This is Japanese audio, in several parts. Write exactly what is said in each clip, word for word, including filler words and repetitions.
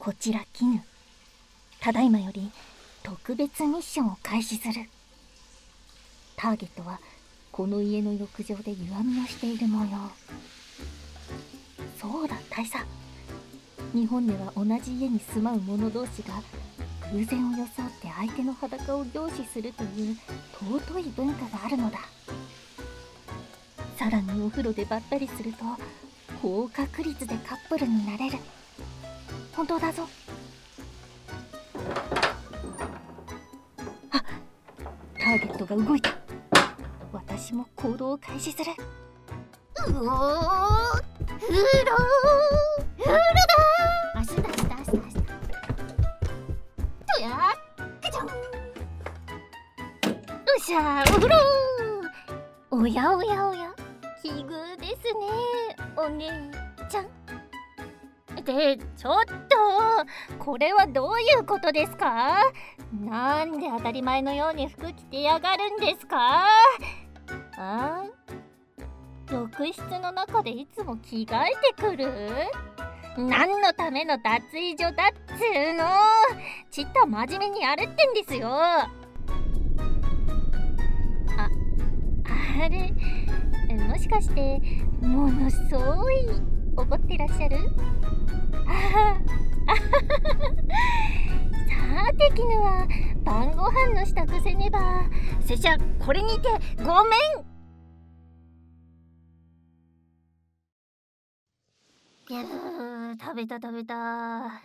こちら絹、ただいまより特別ミッションを開始する。ターゲットはこの家の浴場で湯あみをしている模様。そうだ大佐、日本では同じ家に住まう者同士が偶然を装って相手の裸を凝視するという尊い文化があるのだ。さらにお風呂でばったりすると高確率でカップルになれる。本当だぞ。あ、ターゲットが動いた。私も行動を開始する。うおー、風呂風呂だー。足出した足出した。とやっかちゃん。うっしゃー、お風呂。おやおやおや、奇遇ですねお姉ちゃん。ってちょっと、これはどういうことですか？なんで当たり前のように服着てやがるんですか？あ？浴室の中でいつも着替えてくる？何のための脱衣所だっつーの。ちっと真面目にやるってんですよ。あ、あれ、もしかしてものすごい怒ってらっしゃる？ああさて絹は晩ご飯の支度せねば。拙者これにてごめん。ぎゅー、食べた食べた。あ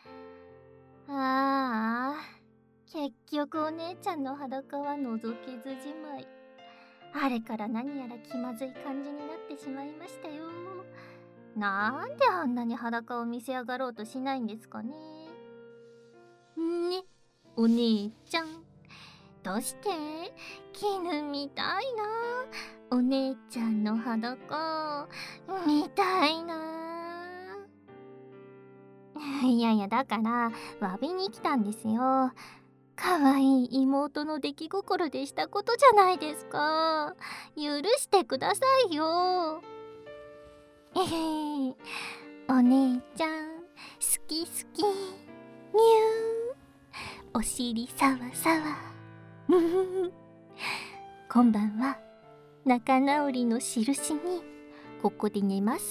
あ、結局お姉ちゃんの裸は覗けずじまい。あれから何やら気まずい感じになってしまいましたよ。なんであんなに裸を見せ上がろうとしないんですかね。ね、お姉ちゃん、どうして絹みたいな。お姉ちゃんの裸見たいな。いやいや、だから詫びに来たんですよ。かわいい妹の出来心でしたことじゃないですか。許してくださいよ。えへへ、お姉ちゃん好き好き、にゅー、お尻さわさわ今晩は仲直りの印にここで寝ます。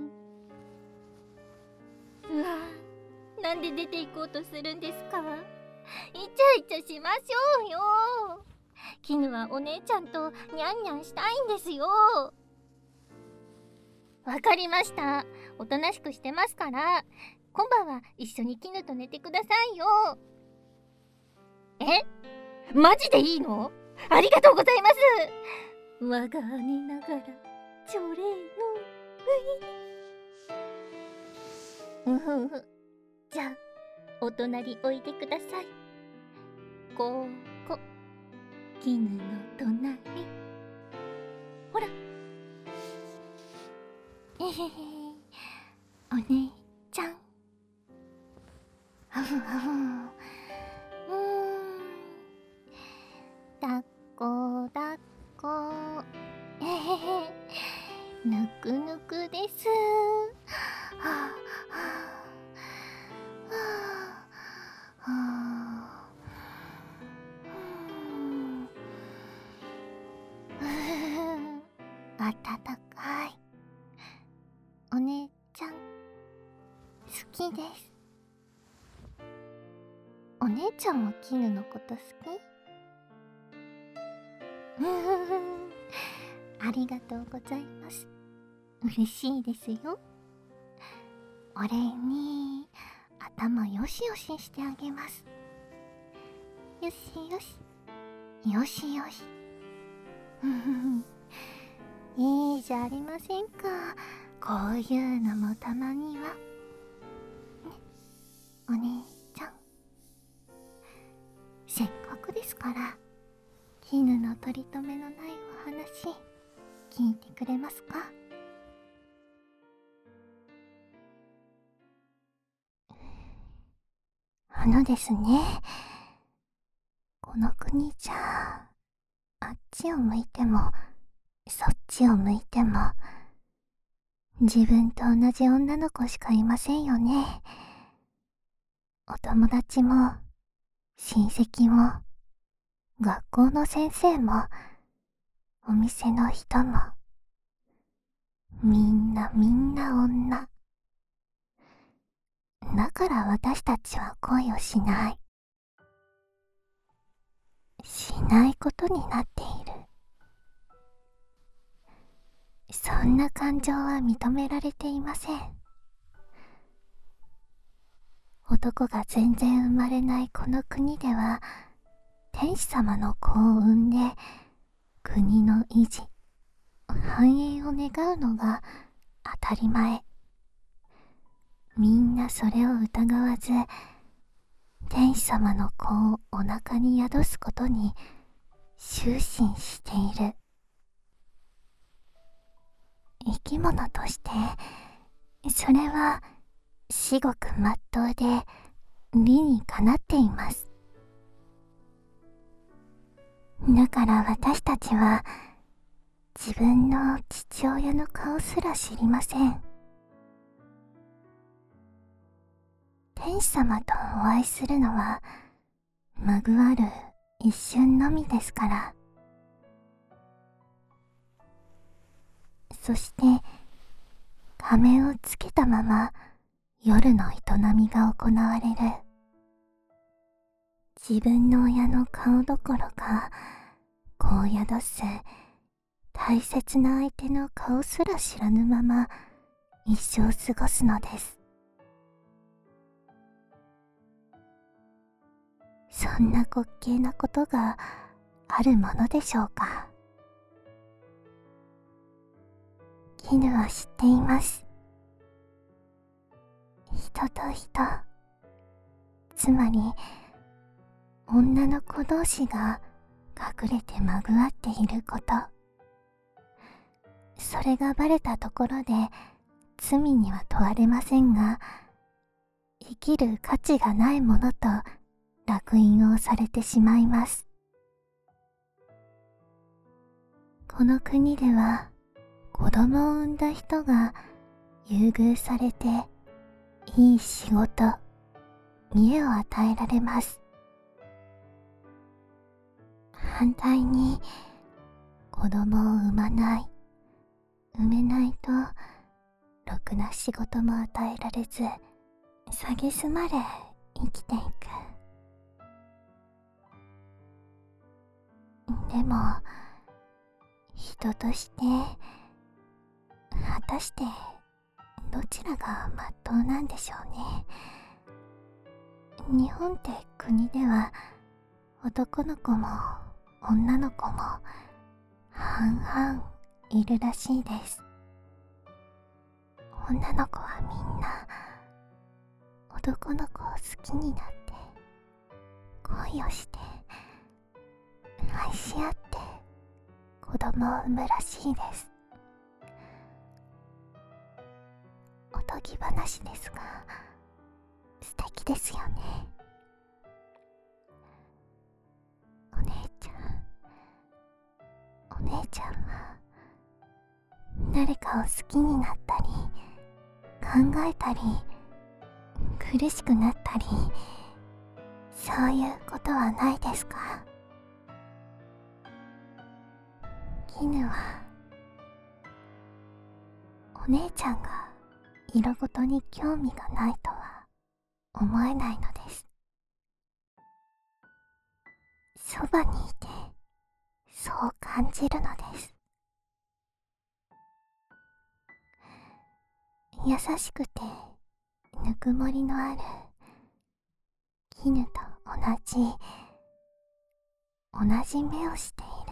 うわ、なんで出て行こうとするんですか？イチャイチャしましょうよ。絹はお姉ちゃんとニャンニャンしたいんですよ。わかりました。おとなしくしてますから、今晩は一緒に絹と寝てくださいよ。え？マジでいいの？ありがとうございます。我が姉ながらチョレのうふうふ。じゃあお隣おいでください。ここ、絹の隣。ほら。えへへ、お姉ちゃん。はふはふ。うーん。だっこだっこ。えへへ。ぬくぬくです。はあはあ。はあ、あたたかい。お姉ちゃん好きです。お姉ちゃんも絹のこと好き？ありがとうございます。嬉しいですよ。お礼に頭よしよししてあげます。よしよし、よしよし。いいじゃありませんか。こういうのもたまには。ね、お姉ちゃん。せっかくですから、絹の取り留めのないお話、聞いてくれますか？あのですね、この国じゃ、あっちを向いてもそっちを向いても自分と同じ女の子しかいませんよね。 お友達も親戚も学校の先生もお店の人もみんなみんな女。だから私たちは恋をしない。しないことになっている。そんな感情は認められていません。男が全然生まれないこの国では、天使様の子を産んで国の維持、繁栄を願うのが当たり前。みんなそれを疑わず、天使様の子をお腹に宿すことに終身している。生き物として、それは至極まっとうで理にかなっています。だから私たちは自分の父親の顔すら知りません。天使様とお会いするのはまぐわる一瞬のみですから。そして仮面をつけたまま夜の営みが行われる。自分の親の顔どころか子を宿す大切な相手の顔すら知らぬまま一生過ごすのです。そんな滑稽なことがあるものでしょうか。絹は知っています。人と人、つまり女の子同士が隠れてまぐわっていること。それがバレたところで罪には問われませんが、生きる価値がないものと烙印をされてしまいます。この国では子供を産んだ人が優遇されていい仕事、家を与えられます。反対に子供を産まない、産めないとろくな仕事も与えられず、蔑まれ生きていく。でも人として果たしてどちらがまっとうなんでしょうね。日本って国では男の子も女の子も半々いるらしいです。女の子はみんな男の子を好きになって恋をして愛し合って子供を産むらしいです。おとぎ話ですが素敵ですよね。お姉ちゃんお姉ちゃんは誰かを好きになったり考えたり苦しくなったり、そういうことはないですか？絹はお姉ちゃんが色ごとに興味がないとは思えないのです。そばにいてそう感じるのです。優しくてぬくもりのある絹と同じ同じ目をしている。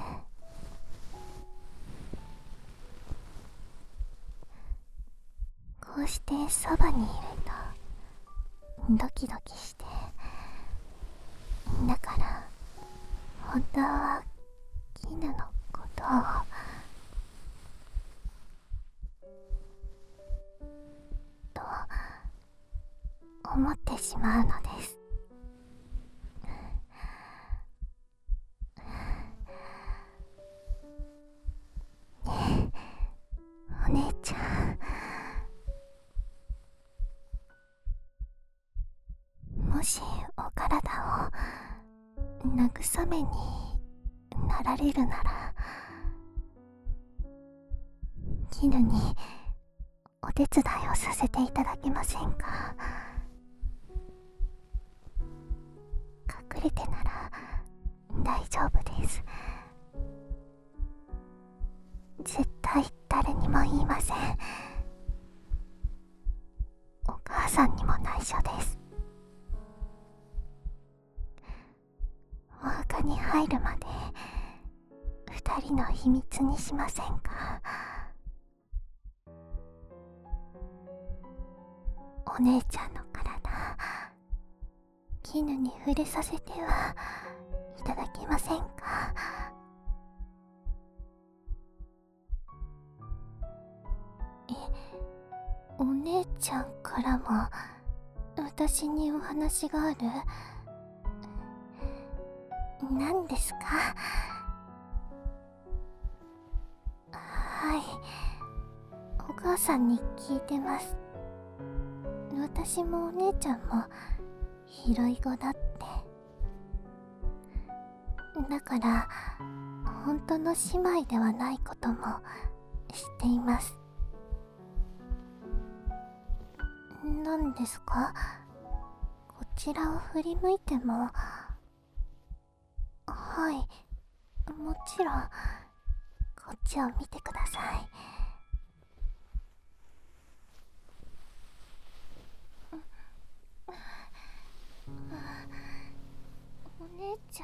こうしてそばにいるとドキドキして、だから本当は絹のことをと思ってしまうのです。ねえお姉ちゃん、もし慰めになられるなら、絹にお手伝いをさせていただけませんか？隠れてなら大丈夫です。絶対誰にも言いません。お母さんにも内緒です。お墓に入るまで二人の秘密にしませんか？お姉ちゃんの体、絹に触れさせてはいただけませんか？え、お姉ちゃんからも私にお話がある？何ですか？はい、お母さんに聞いてます。私もお姉ちゃんも拾い子だって。だから本当の姉妹ではないことも知っています。何ですか？こちらを振り向いても。はい、もちろんこっちを見てください。お姉ちゃん、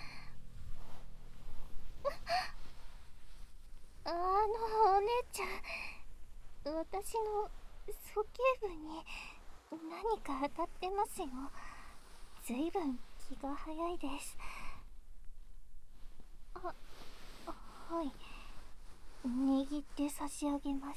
あのお姉ちゃん、私の鼠径部に何か当たってますよ。ずいぶん気が早いです。あ、はい、握って差し上げます。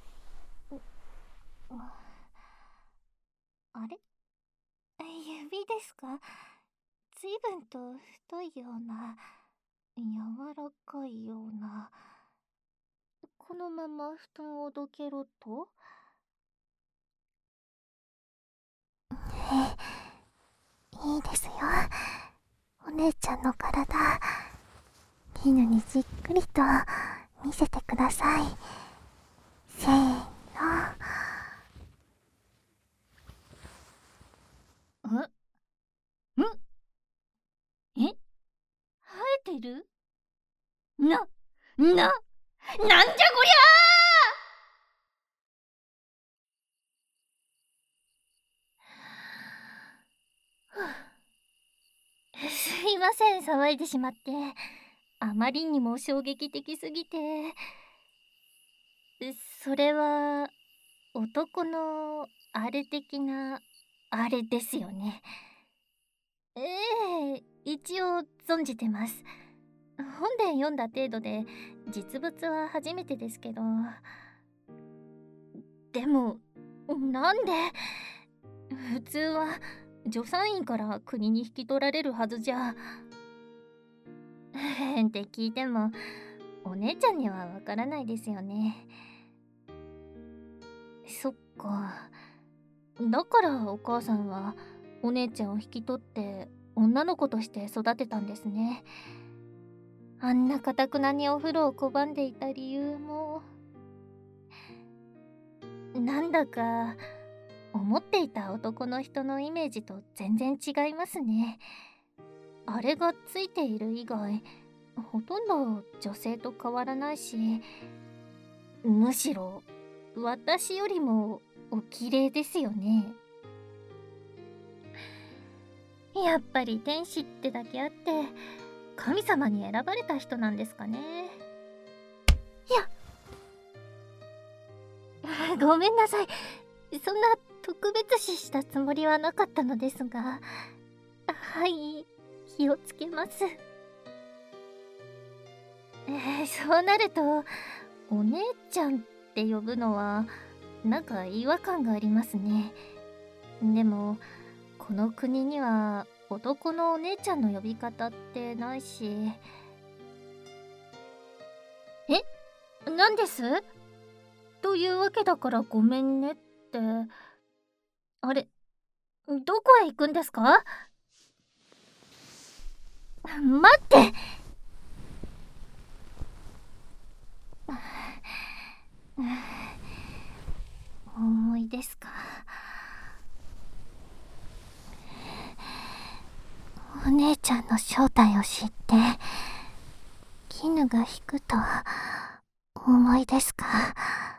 あれ、指ですか？ずいぶんと太いような、柔らかいような。このまま布団をどけろと？いいですよ。お姉ちゃんの体、絹にじっくりと見せてください。せーの。ん？ん？え？生えてる？な、な、なんじゃこりゃー！すいません、騒いでしまって。あまりにも衝撃的すぎて。それは男のあれ的なあれですよね。ええ、一応存じてます。本で読んだ程度で実物は初めてですけど。でもなんで？普通は助産院から国に引き取られるはずじゃ。って聞いてもお姉ちゃんにはわからないですよね。そっか。だからお母さんはお姉ちゃんを引き取って女の子として育てたんですね。あんなかたくなにお風呂を拒んでいた理由も、なんだか思っていた男の人のイメージと全然違いますね。あれがついている以外ほとんど女性と変わらないし、むしろ私よりもお綺麗ですよね。やっぱり天使ってだけあって神様に選ばれた人なんですかね。いや、ごめんなさい。そんな特別視したつもりはなかったのですが。はい、気をつけます。えー、そうなるとお姉ちゃんって呼ぶのはなんか違和感がありますね。でもこの国には男のお姉ちゃんの呼び方ってないし。え、なんです？というわけだからごめんねって。あれ、どこへ行くんですか？ 待って。思いですか。お姉ちゃんの正体を知って絹が引くと思いですか。